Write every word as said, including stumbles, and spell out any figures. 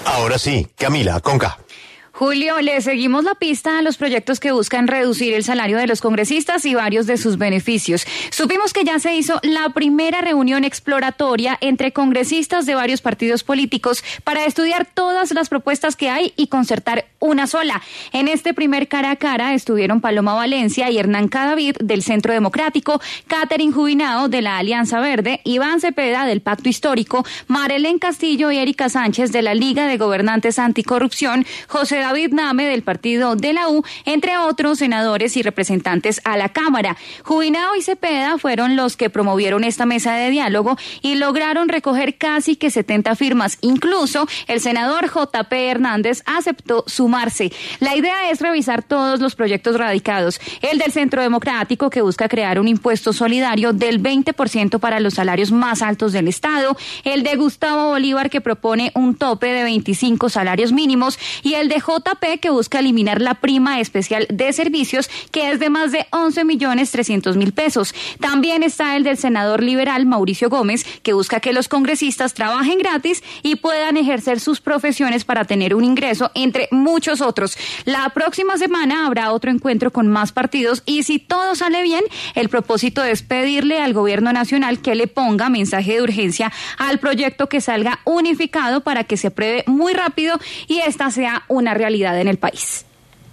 Ahora sí, Camila, con K. Julio, le seguimos la pista a los proyectos que buscan reducir el salario de los congresistas y varios de sus beneficios. Supimos que ya se hizo la primera reunión exploratoria entre congresistas de varios partidos políticos para estudiar todas las propuestas que hay y concertar una sola. En este primer cara a cara estuvieron Paloma Valencia y Hernán Cadavid del Centro Democrático, Catherine Jubinao de la Alianza Verde, Iván Cepeda del Pacto Histórico, Marelén Castillo y Erika Sánchez de la Liga de Gobernantes Anticorrupción, José David Name del partido de la U, entre otros senadores y representantes a la Cámara. Jubinao y Cepeda fueron los que promovieron esta mesa de diálogo y lograron recoger casi que setenta firmas. Incluso el senador J P Hernández aceptó sumarse. La idea es revisar todos los proyectos radicados. El del Centro Democrático, que busca crear un impuesto solidario del veinte por ciento para los salarios más altos del Estado. El de Gustavo Bolívar, que propone un tope de veinticinco salarios mínimos. Y el de J P, que busca eliminar la prima especial de servicios, que es de más de once millones trescientos mil pesos. También está el del senador liberal Mauricio Gómez, que busca que los congresistas trabajen gratis y puedan ejercer sus profesiones para tener un ingreso, entre muchos otros. La próxima semana habrá otro encuentro con más partidos y, si todo sale bien, el propósito es pedirle al gobierno nacional que le ponga mensaje de urgencia al proyecto, que salga unificado para que se apruebe muy rápido y esta sea una realidad en el país.